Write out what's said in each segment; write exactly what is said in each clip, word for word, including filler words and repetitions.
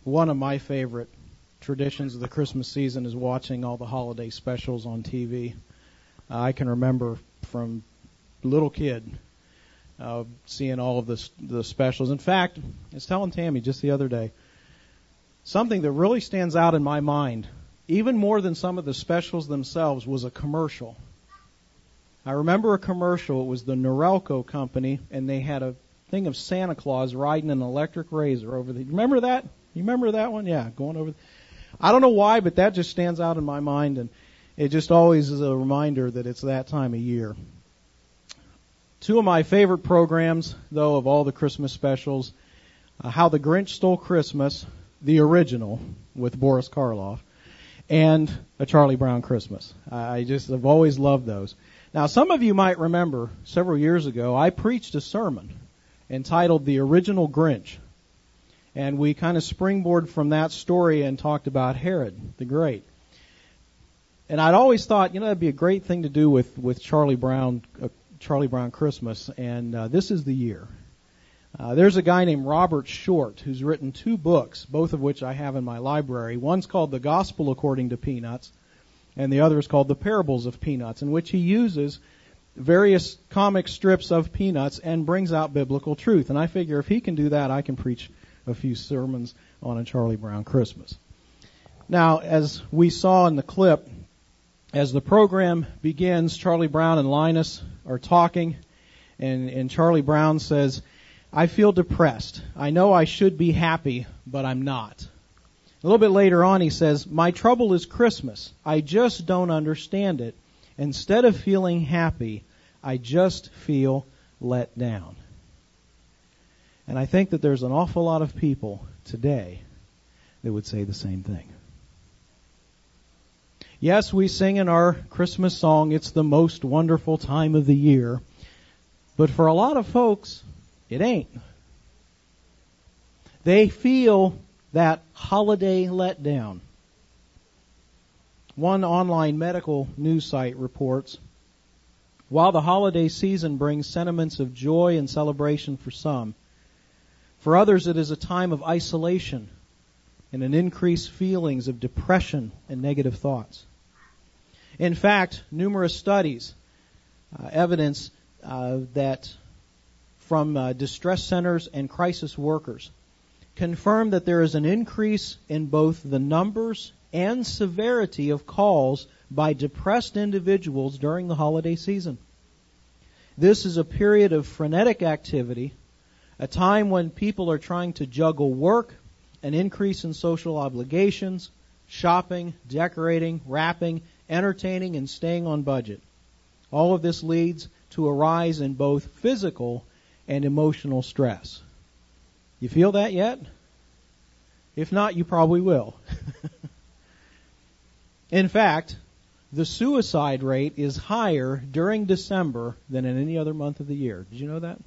One of my favorite traditions of the Christmas season is watching all the holiday specials on T V. Uh, I can remember from little kid uh, seeing all of the, the specials. In fact, I was telling Tammy just the other day, something that really stands out in my mind, even more than some of the specials themselves, was a commercial. I remember a commercial. It was the Norelco company, and they had a thing of Santa Claus riding an electric razor over the... You remember that? You remember that one? Yeah, going over... The, I don't know why, but that just stands out in my mind, and it just always is a reminder that it's that time of year. Two of my favorite programs, though, of all the Christmas specials, uh, How the Grinch Stole Christmas, the original, with Boris Karloff, and A Charlie Brown Christmas. I just have always loved those. Now, some of you might remember, several years ago, I preached a sermon entitled The Original Grinch. And we kind of springboarded from that story and talked about Herod the Great. And I'd always thought, you know, that'd be a great thing to do with, with Charlie Brown, uh, Charlie Brown Christmas. And uh, this is the year. Uh, there's a guy named Robert Short who's written two books, both of which I have in my library. One's called The Gospel According to Peanuts, and the other is called The Parables of Peanuts, in which he uses various comic strips of Peanuts and brings out biblical truth. And I figure if he can do that, I can preach a few sermons on A Charlie Brown Christmas. Now, as we saw in the clip, as the program begins, Charlie Brown and Linus are talking, and, and Charlie Brown says, I feel depressed. I know I should be happy, but I'm not. A little bit later on, he says, my trouble is Christmas. I just don't understand it. Instead of feeling happy, I just feel let down. And I think that there's an awful lot of people today that would say the same thing. Yes, we sing in our Christmas song, it's the most wonderful time of the year. But for a lot of folks, it ain't. They feel that holiday letdown. One online medical news site reports, while the holiday season brings sentiments of joy and celebration for some, for others it is a time of isolation and an increased feelings of depression and negative thoughts. In fact, numerous studies uh, evidence uh, that from uh, distress centers and crisis workers confirm that there is an increase in both the numbers and severity of calls by depressed individuals during the holiday season. This is a period of frenetic activity, a time when people are trying to juggle work, an increase in social obligations, shopping, decorating, wrapping, entertaining, and staying on budget. All of this leads to a rise in both physical and emotional stress. You feel that yet? If not, you probably will. In fact, the suicide rate is higher during December than in any other month of the year. Did you know that?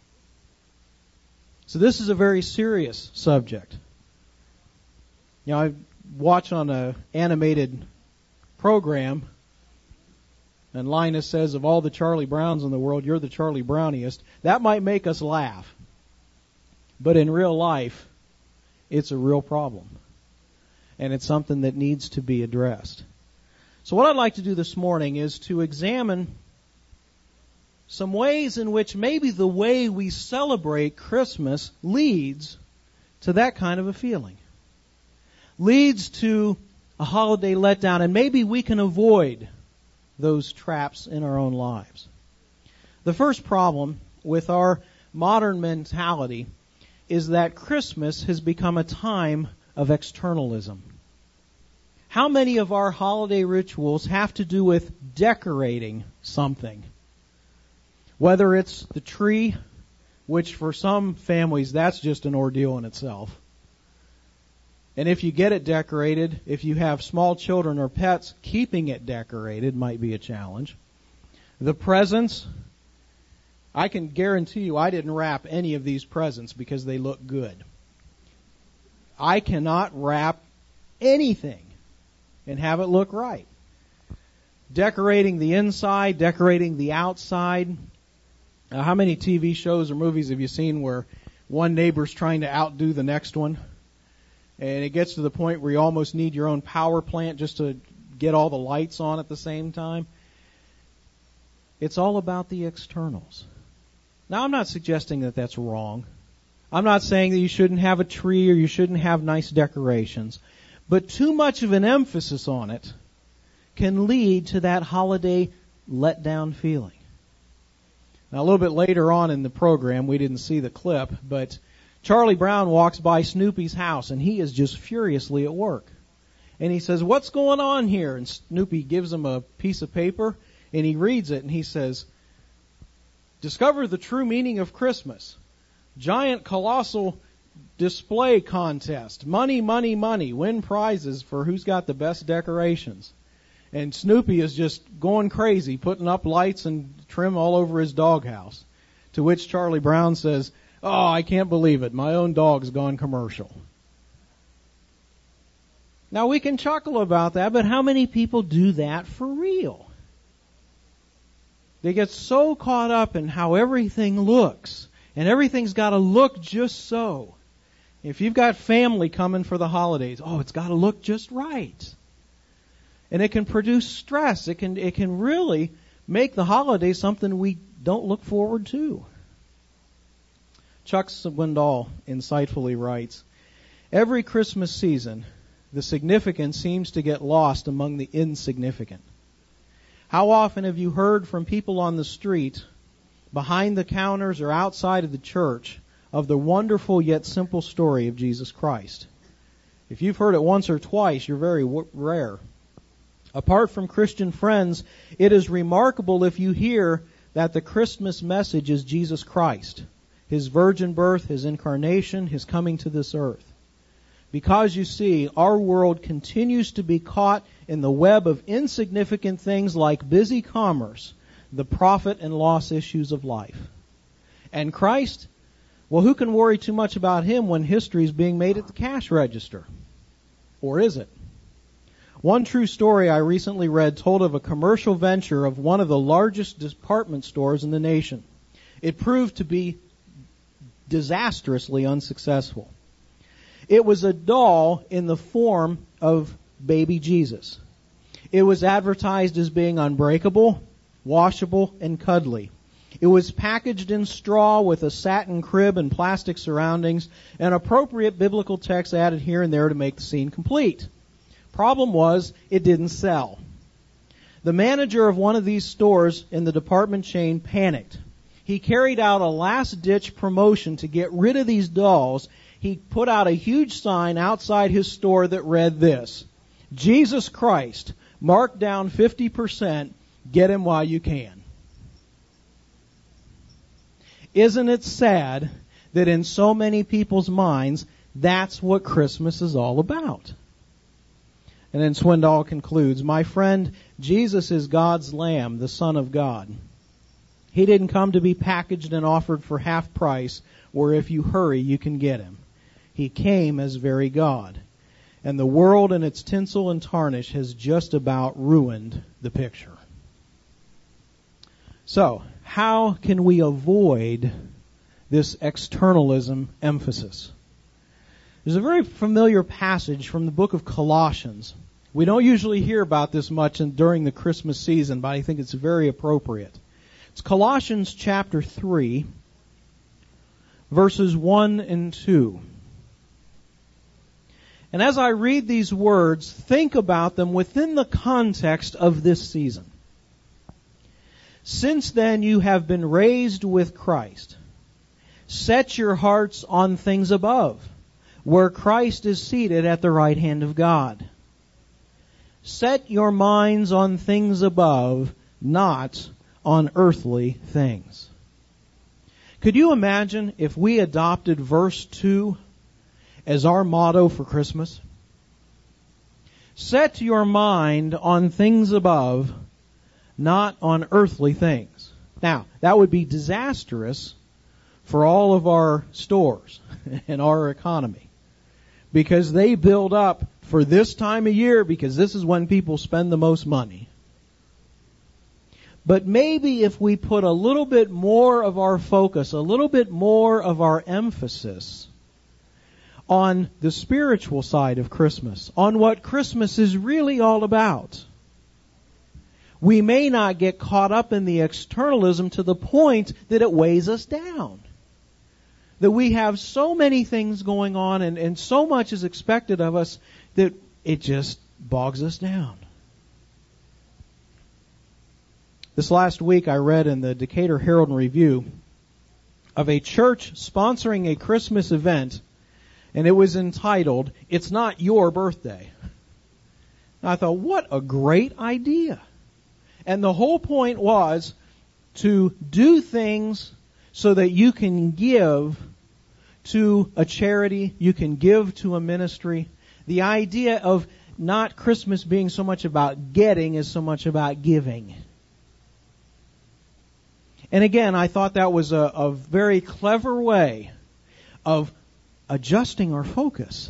So this is a very serious subject. You know, I watch on an animated program, and Linus says, of all the Charlie Browns in the world, you're the Charlie Browniest. That might make us laugh. But in real life, it's a real problem. And it's something that needs to be addressed. So what I'd like to do this morning is to examine some ways in which maybe the way we celebrate Christmas leads to that kind of a feeling. Leads to a holiday letdown, and maybe we can avoid those traps in our own lives. The first problem with our modern mentality is that Christmas has become a time of externalism. How many of our holiday rituals have to do with decorating something? Whether it's the tree, which for some families that's just an ordeal in itself. And if you get it decorated, if you have small children or pets, keeping it decorated might be a challenge. The presents, I can guarantee you I didn't wrap any of these presents because they look good. I cannot wrap anything and have it look right. Decorating the inside, decorating the outside. Uh, how many T V shows or movies have you seen where one neighbor's trying to outdo the next one? and it gets to the point where you almost need your own power plant just to get all the lights on at the same time. It's all about the externals. Now, I'm not suggesting that that's wrong. I'm not saying that you shouldn't have a tree or you shouldn't have nice decorations. But too much of an emphasis on it can lead to that holiday letdown feeling. Now, a little bit later on in the program, we didn't see the clip, but Charlie Brown walks by Snoopy's house, and he is just furiously at work. And he says, "What's going on here?" And Snoopy gives him a piece of paper, and he reads it, and he says, "Discover the true meaning of Christmas. Giant, colossal display contest. Money, money, money. Win prizes for who's got the best decorations." And Snoopy is just going crazy, putting up lights and trim all over his doghouse. To which Charlie Brown says, "Oh, I can't believe it. My own dog's gone commercial." Now, we can chuckle about that, but how many people do that for real? They get so caught up in how everything looks, and everything's got to look just so. If you've got family coming for the holidays, oh, it's got to look just right. And it can produce stress. It can, it can really make the holidays something we don't look forward to. Chuck Swindoll insightfully writes, "Every Christmas season, the significance seems to get lost among the insignificant. How often have you heard from people on the street, behind the counters or outside of the church, of the wonderful yet simple story of Jesus Christ? If you've heard it once or twice, you're very w- rare. Apart from Christian friends, it is remarkable if you hear that the Christmas message is Jesus Christ, His virgin birth, His incarnation, His coming to this earth. Because, you see, our world continues to be caught in the web of insignificant things like busy commerce, the profit and loss issues of life. And Christ, well, who can worry too much about Him when history is being made at the cash register? Or is it? One true story I recently read told of a commercial venture of one of the largest department stores in the nation. It proved to be disastrously unsuccessful. It was a doll in the form of baby Jesus. It was advertised as being unbreakable, washable, and cuddly. It was packaged in straw with a satin crib and plastic surroundings, and appropriate biblical text added here and there to make the scene complete. Problem was, it didn't sell. The manager of one of these stores in the department chain panicked. He carried out a last-ditch promotion to get rid of these dolls. He put out a huge sign outside his store that read this: "Jesus Christ, marked down fifty percent, get him while you can." Isn't it sad that in so many people's minds, that's what Christmas is all about? And then Swindoll concludes, "My friend, Jesus is God's Lamb, the Son of God. He didn't come to be packaged and offered for half price, where if you hurry, you can get him. He came as very God. And the world and its tinsel and tarnish has just about ruined the picture." So, how can we avoid this externalism emphasis? There's a very familiar passage from the book of Colossians. We don't usually hear about this much in, during the Christmas season, but I think it's very appropriate. It's Colossians chapter three, verses one and two. And as I read these words, think about them within the context of this season. "Since then you have been raised with Christ. Set your hearts on things above, where Christ is seated at the right hand of God. Set your minds on things above, not on earthly things." Could you imagine if we adopted verse two as our motto for Christmas? Set your mind on things above, not on earthly things. Now, that would be disastrous for all of our stores and our economy, because they build up for this time of year, because this is when people spend the most money. But maybe if we put a little bit more of our focus, a little bit more of our emphasis on the spiritual side of Christmas, on what Christmas is really all about. We may not get caught up in the externalism to the point that it weighs us down. That we have so many things going on and, and so much is expected of us that it just bogs us down. This last week I read in the Decatur Herald and Review of a church sponsoring a Christmas event, and it was entitled, "It's Not Your Birthday." And I thought, what a great idea. And the whole point was to do things so that you can give to a charity, you can give to a ministry. The idea of not Christmas being so much about getting as so much about giving. And again, I thought that was a, a very clever way of adjusting our focus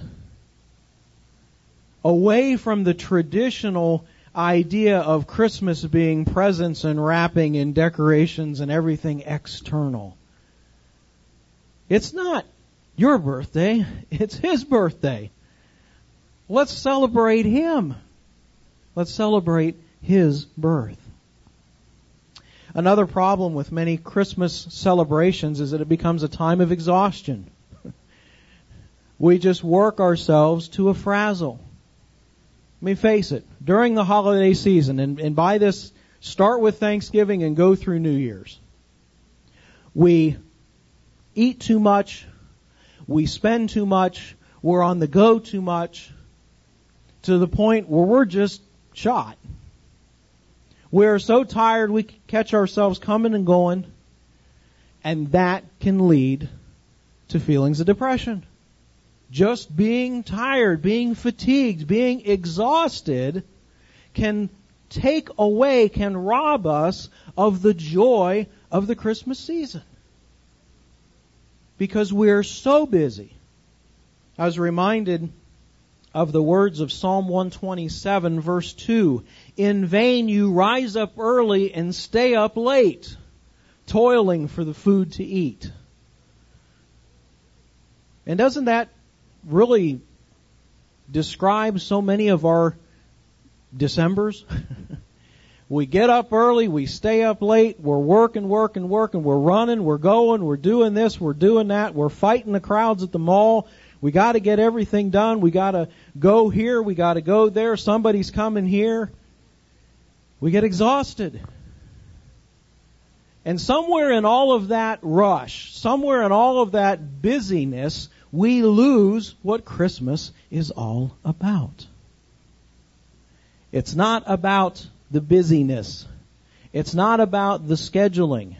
away from the traditional idea of Christmas being presents and wrapping and decorations and everything external. It's not your birthday, it's His birthday. Let's celebrate Him. Let's celebrate His birth. Another problem with many Christmas celebrations is that it becomes a time of exhaustion. We just work ourselves to a frazzle. Let me face it, during the holiday season, and, and by this, start with Thanksgiving and go through New Year's, we eat too much, we spend too much, we're on the go too much, to the point where we're just shot. We're so tired we catch ourselves coming and going, and that can lead to feelings of depression. Just being tired, being fatigued, being exhausted can take away, can rob us of the joy of the Christmas season. Because we're so busy. I was reminded of the words of Psalm one twenty-seven, verse two. In vain you rise up early and stay up late, toiling for the food to eat. And doesn't that really describe so many of our Decembers? We get up early, we stay up late, we're working, working, working, we're running, we're going, we're doing this, we're doing that, we're fighting the crowds at the mall. We got to get everything done. We got to go here, we got to go there, somebody's coming here. We get exhausted. And somewhere in all of that rush, somewhere in all of that busyness, we lose what Christmas is all about. It's not about the busyness. It's not about the scheduling.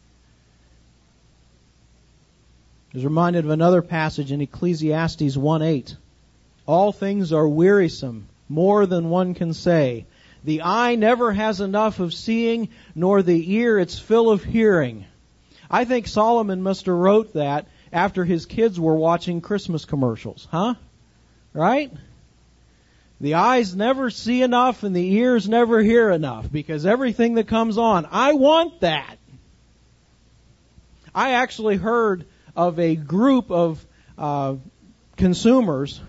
I was reminded of another passage in Ecclesiastes one eight. All things are wearisome, more than one can say. The eye never has enough of seeing, nor the ear its fill of hearing. I think Solomon must have wrote that after his kids were watching Christmas commercials. Huh? Right? The eyes never see enough and the ears never hear enough because everything that comes on, I want that. I actually heard of a group of uh, consumers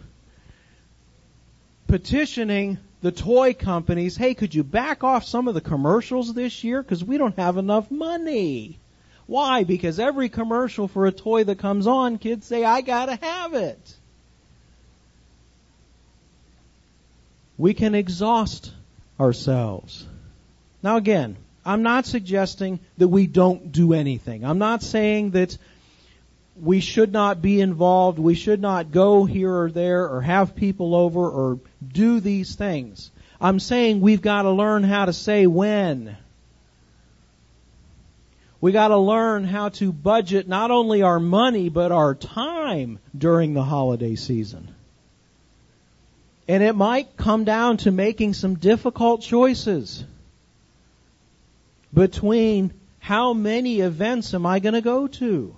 petitioning the toy companies, hey, could you back off some of the commercials this year because we don't have enough money. Why? Because every commercial for a toy that comes on, kids say, I gotta have it. We can exhaust ourselves. Now again, I'm not suggesting that we don't do anything. I'm not saying that we should not be involved, we should not go here or there or have people over or do these things. I'm saying we've got to learn how to say when. We got to learn how to budget not only our money but our time during the holiday season. And it might come down to making some difficult choices between how many events am I going to go to?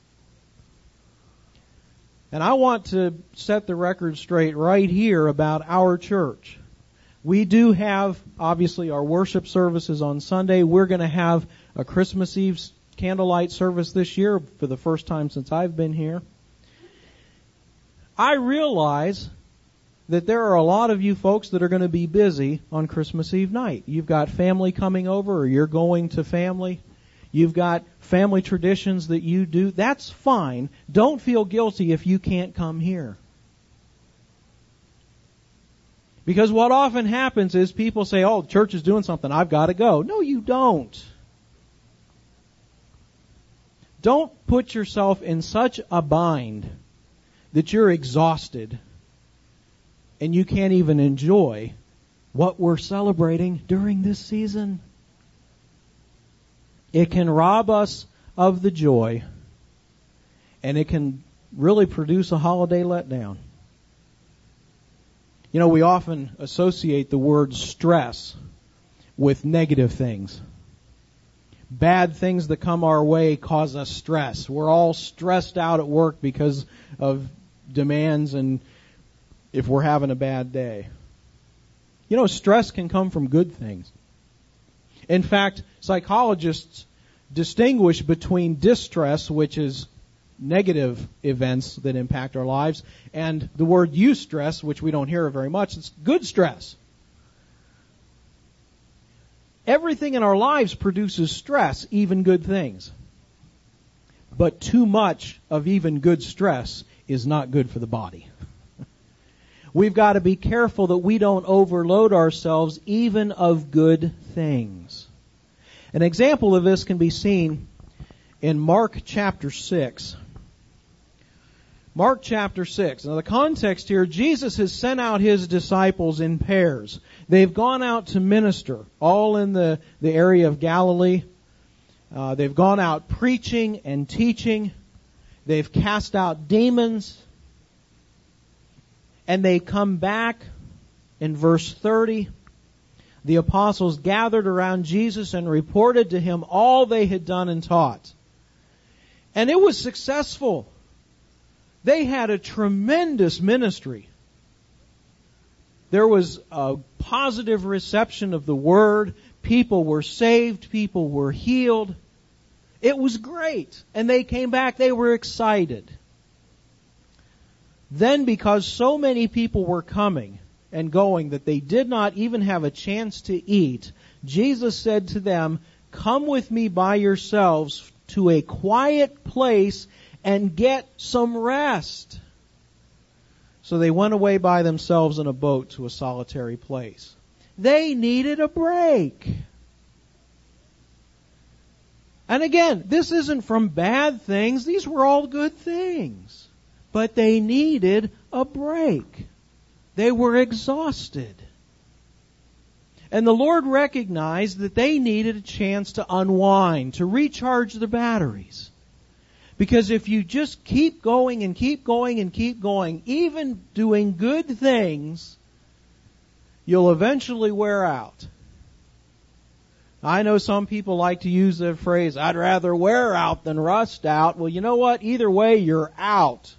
And I want to set the record straight right here about our church. We do have, obviously, our worship services on Sunday. We're going to have a Christmas Eve candlelight service this year for the first time since I've been here. I realize that there are a lot of you folks that are going to be busy on Christmas Eve night. You've got family coming over, or you're going to family. You've got family traditions that you do. That's fine. Don't feel guilty if you can't come here. Because what often happens is people say, oh, the church is doing something, I've got to go. No, you don't. Don't put yourself in such a bind that you're exhausted and you can't even enjoy what we're celebrating during this season. It can rob us of the joy, and it can really produce a holiday letdown. You know, we often associate the word stress with negative things. Bad things that come our way cause us stress. We're all stressed out at work because of demands and if we're having a bad day. You know, stress can come from good things. In fact, psychologists distinguish between distress, which is negative events that impact our lives, and the word eustress, which we don't hear very much. It's good stress. Everything in our lives produces stress, even good things. But too much of even good stress is not good for the body. We've got to be careful that we don't overload ourselves even of good things. An example of this can be seen in Mark chapter six. Mark chapter six. Now the context here, Jesus has sent out His disciples in pairs. They've gone out to minister, all in the, the area of Galilee. Uh, they've gone out preaching and teaching. They've cast out demons. And they come back in verse thirty. The apostles gathered around Jesus and reported to Him all they had done and taught. And it was successful. They had a tremendous ministry. There was a positive reception of the Word. People were saved. People were healed. It was great. And they came back. They were excited. Then, because so many people were coming and going that they did not even have a chance to eat, Jesus said to them, "Come with me by yourselves to a quiet place and get some rest." So they went away by themselves in a boat to a solitary place. They needed a break. And again, this isn't from bad things. These were all good things. But they needed a break. They were exhausted. And the Lord recognized that they needed a chance to unwind, to recharge their batteries. Because if you just keep going and keep going and keep going, even doing good things, you'll eventually wear out. I know some people like to use the phrase, "I'd rather wear out than rust out." Well, you know what? Either way, you're out.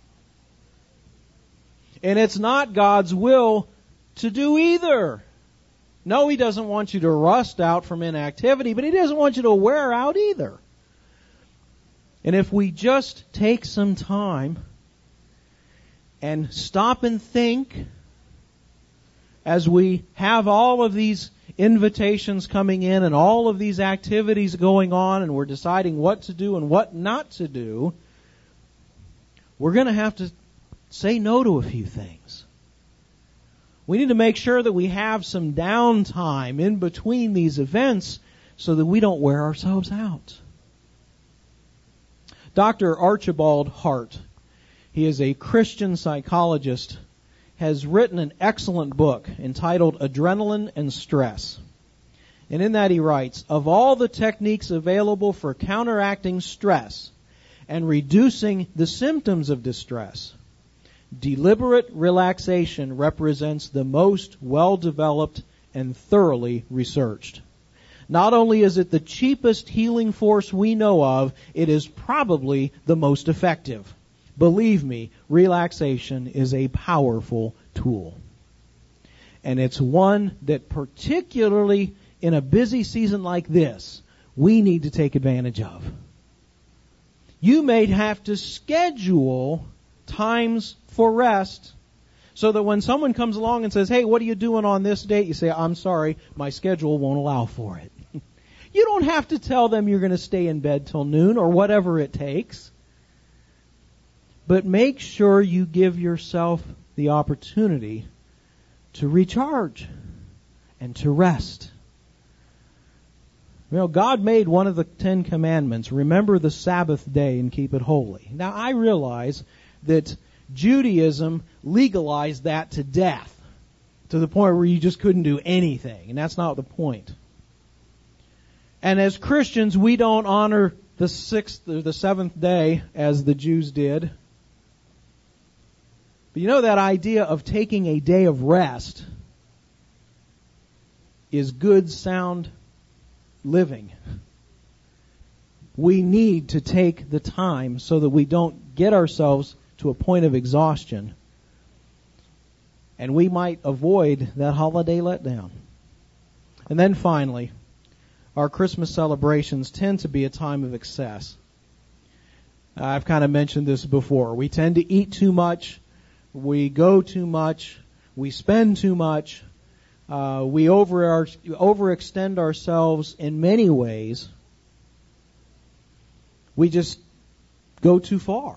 And it's not God's will to do either. No, He doesn't want you to rust out from inactivity, but He doesn't want you to wear out either. And if we just take some time and stop and think as we have all of these invitations coming in and all of these activities going on and we're deciding what to do and what not to do, we're going to have to say no to a few things. We need to make sure that we have some downtime in between these events so that we don't wear ourselves out. Doctor Archibald Hart, he is a Christian psychologist, has written an excellent book entitled Adrenaline and Stress. And in that he writes, "Of all the techniques available for counteracting stress and reducing the symptoms of distress, deliberate relaxation represents the most well-developed and thoroughly researched. Not only is it the cheapest healing force we know of, it is probably the most effective. Believe me, relaxation is a powerful tool. And it's one that particularly in a busy season like this, we need to take advantage of. You may have to schedule times for rest, so that when someone comes along and says, hey, what are you doing on this date? You say, I'm sorry, my schedule won't allow for it. You don't have to tell them you're going to stay in bed till noon or whatever it takes. But make sure you give yourself the opportunity to recharge and to rest. You know, God made one of the Ten Commandments, remember the Sabbath day and keep it holy. Now, I realize that Judaism legalized that to death, to the point where you just couldn't do anything, and that's not the point. And as Christians, we don't honor the sixth or the seventh day as the Jews did. But you know, that idea of taking a day of rest is good, sound living. We need to take the time so that we don't get ourselves to a point of exhaustion, and we might avoid that holiday letdown. And then finally, our Christmas celebrations tend to be a time of excess. I've kind of mentioned this before. We tend to eat too much, we go too much, we spend too much, uh, we over our, overextend ourselves in many ways. We just go too far.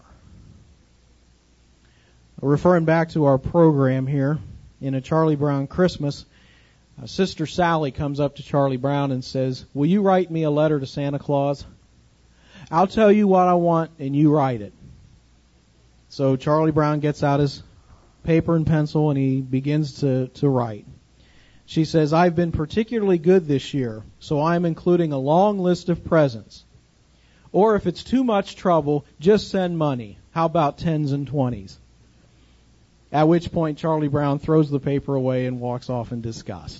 Referring back to our program here, in A Charlie Brown Christmas, uh, Sister Sally comes up to Charlie Brown and says, will you write me a letter to Santa Claus? I'll tell you what I want and you write it. So Charlie Brown gets out his paper and pencil and he begins to, to write. She says, I've been particularly good this year, so I'm including a long list of presents. Or if it's too much trouble, just send money. How about tens and twenties? At which point Charlie Brown throws the paper away and walks off in disgust.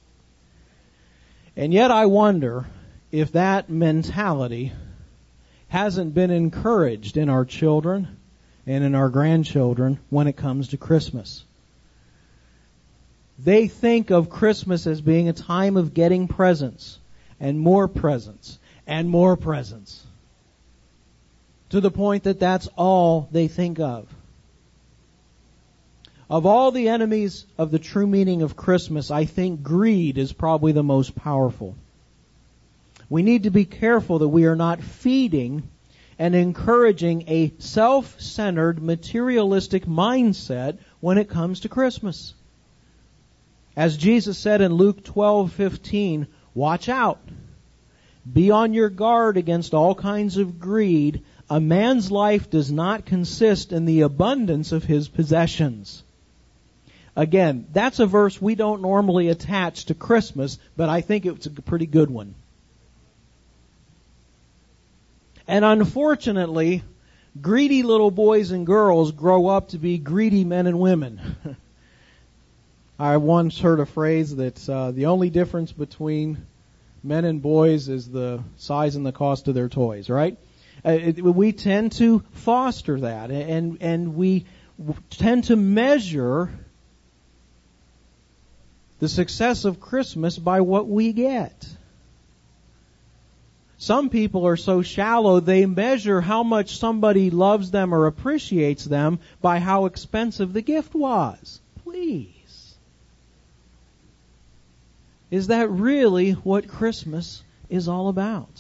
And yet I wonder if that mentality hasn't been encouraged in our children and in our grandchildren when it comes to Christmas. They think of Christmas as being a time of getting presents and more presents and more presents, to the point that that's all they think of. Of all the enemies of the true meaning of Christmas, I think greed is probably the most powerful. We need to be careful that we are not feeding and encouraging a self-centered, materialistic mindset when it comes to Christmas. As Jesus said in Luke twelve fifteen, watch out. Be on your guard against all kinds of greed. A man's life does not consist in the abundance of his possessions. Again, that's a verse we don't normally attach to Christmas, but I think it's a pretty good one. And unfortunately, greedy little boys and girls grow up to be greedy men and women. I once heard a phrase that uh, the only difference between men and boys is the size and the cost of their toys, right? Uh, it, we tend to foster that, and and we tend to measure the success of Christmas by what we get. Some people are so shallow, they measure how much somebody loves them or appreciates them by how expensive the gift was. Please. Is that really what Christmas is all about?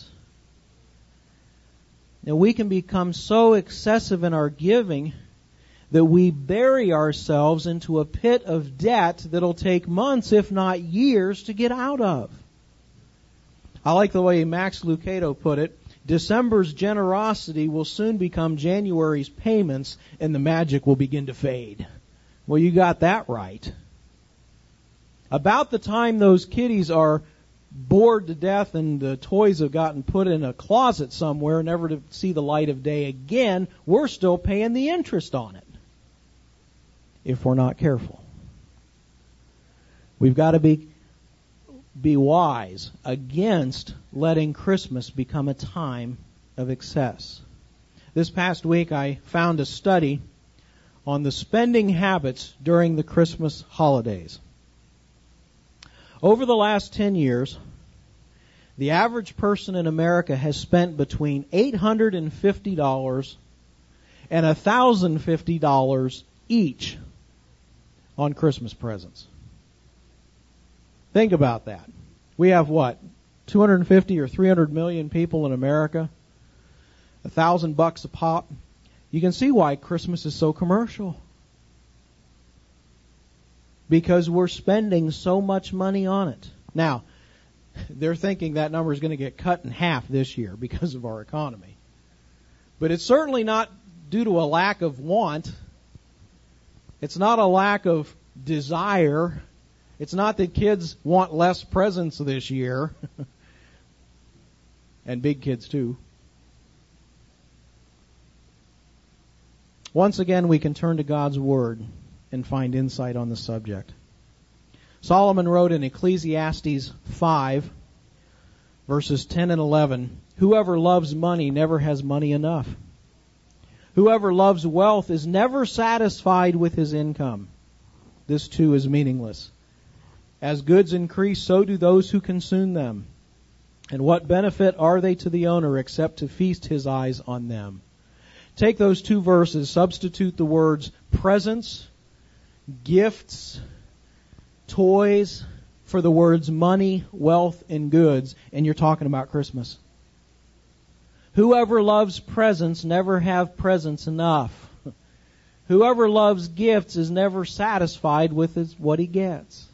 Now, we can become so excessive in our giving that we bury ourselves into a pit of debt that'll take months, if not years, to get out of. I like the way Max Lucado put it. December's generosity will soon become January's payments, and the magic will begin to fade. Well, you got that right. About the time those kiddies are bored to death and the toys have gotten put in a closet somewhere, never to see the light of day again, we're still paying the interest on it, if we're not careful. We've got to be be wise against letting Christmas become a time of excess. This past week I found a study on the spending habits during the Christmas holidays. Over the last ten years, the average person in America has spent between eight hundred fifty dollars and one thousand fifty dollars each on Christmas presents. Think about that. We have what? two hundred fifty or three hundred million people in America. A thousand bucks a pop. You can see why Christmas is so commercial. Because we're spending so much money on it. Now, they're thinking that number is going to get cut in half this year because of our economy. But it's certainly not due to a lack of want. It's not a lack of desire. It's not that kids want less presents this year. And big kids too. Once again, we can turn to God's Word and find insight on the subject. Solomon wrote in Ecclesiastes five, verses ten and eleven, "Whoever loves money never has money enough. Whoever loves wealth is never satisfied with his income. This too is meaningless. As goods increase, so do those who consume them. And what benefit are they to the owner except to feast his eyes on them?" Take those two verses, substitute the words presents, gifts, toys for the words money, wealth, and goods, and you're talking about Christmas. Whoever loves presents never have presents enough. Whoever loves gifts is never satisfied with his, what he gets.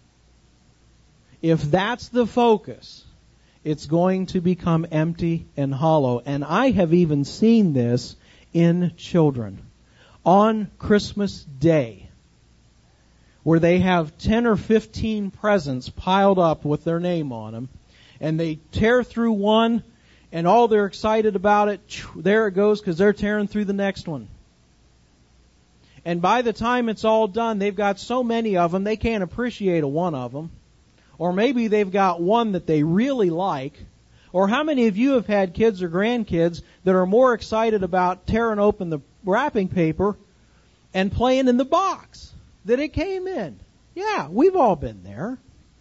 If that's the focus, it's going to become empty and hollow. And I have even seen this in children. On Christmas Day, where they have ten or fifteen presents piled up with their name on them, and they tear through one, and all they're excited about it, there it goes, because they're tearing through the next one. And by the time it's all done, they've got so many of them, they can't appreciate a one of them. Or maybe they've got one that they really like. Or how many of you have had kids or grandkids that are more excited about tearing open the wrapping paper and playing in the box that it came in? Yeah, we've all been there.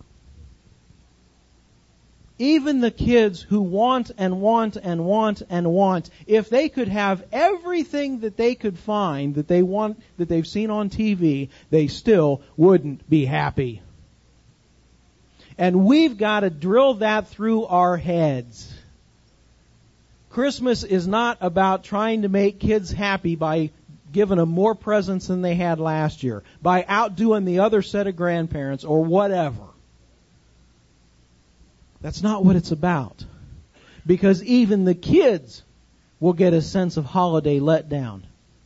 Even the kids who want and want and want and want, if they could have everything that they could find that they want, that they've seen on T V, they still wouldn't be happy. And we've got to drill that through our heads. Christmas is not about trying to make kids happy by giving them more presents than they had last year, by outdoing the other set of grandparents or whatever. That's not what it's about. Because even the kids will get a sense of holiday letdown.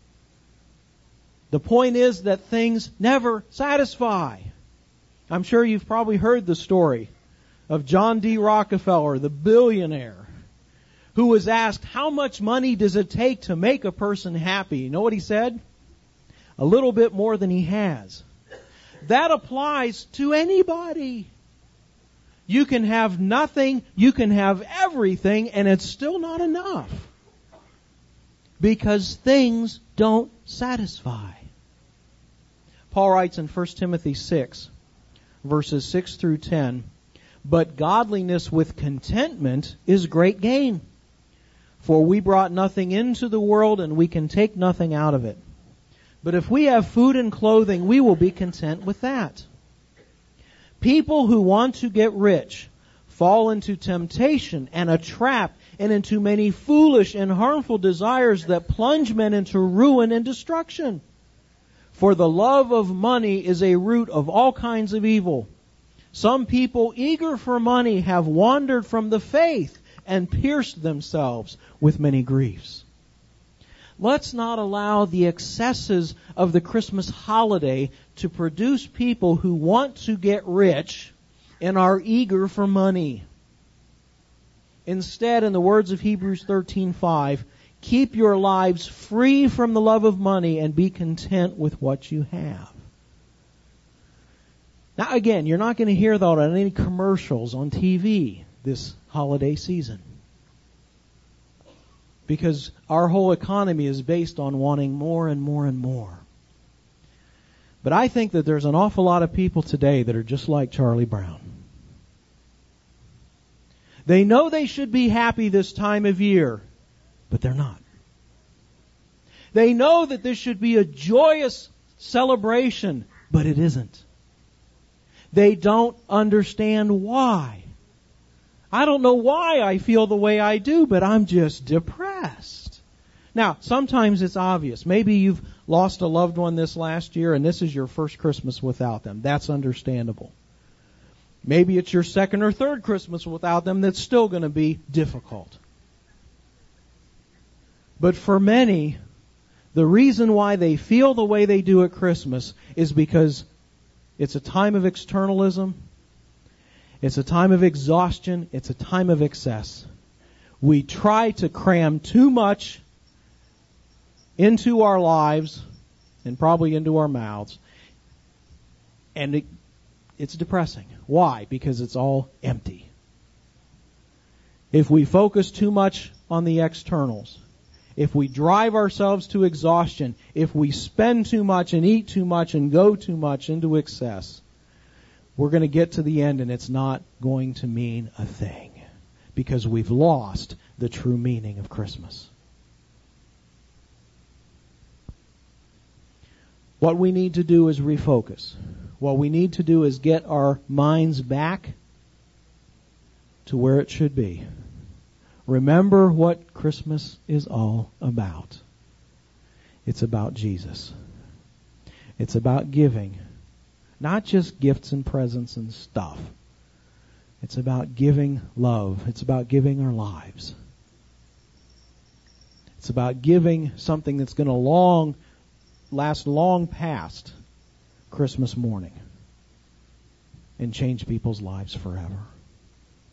The point is that things never satisfy. I'm sure you've probably heard the story of John D. Rockefeller, the billionaire, who was asked, how much money does it take to make a person happy? You know what he said? A little bit more than he has. That applies to anybody. You can have nothing, you can have everything, and it's still not enough. Because things don't satisfy. Paul writes in First Timothy six, verses six through ten, "But godliness with contentment is great gain. For we brought nothing into the world, and we can take nothing out of it. But if we have food and clothing, we will be content with that. People who want to get rich fall into temptation and a trap and into many foolish and harmful desires that plunge men into ruin and destruction. For the love of money is a root of all kinds of evil. Some people eager for money have wandered from the faith and pierced themselves with many griefs." Let's not allow the excesses of the Christmas holiday to produce people who want to get rich and are eager for money. Instead, in the words of Hebrews thirteen five, keep your lives free from the love of money and be content with what you have. Now again, you're not going to hear that on any commercials on T V this holiday season. Because our whole economy is based on wanting more and more and more. But I think that there's an awful lot of people today that are just like Charlie Brown. They know they should be happy this time of year, but they're not. They know that this should be a joyous celebration, but it isn't. They don't understand why. I don't know why I feel the way I do, but I'm just depressed. Now, sometimes it's obvious. Maybe you've lost a loved one this last year and this is your first Christmas without them. That's understandable. Maybe it's your second or third Christmas without them. That's still going to be difficult. But for many, the reason why they feel the way they do at Christmas is because it's a time of externalism. It's a time of exhaustion. It's a time of excess. We try to cram too much into our lives and probably into our mouths. And it, it's depressing. Why? Because it's all empty. If we focus too much on the externals, if we drive ourselves to exhaustion, if we spend too much and eat too much and go too much into excess, we're going to get to the end and it's not going to mean a thing because we've lost the true meaning of Christmas. What we need to do is refocus. What we need to do is get our minds back to where it should be. Remember what Christmas is all about. It's about Jesus. It's about giving. Not just gifts and presents and stuff. It's about giving love. It's about giving our lives. It's about giving something that's going to long, last long past Christmas morning and change people's lives forever.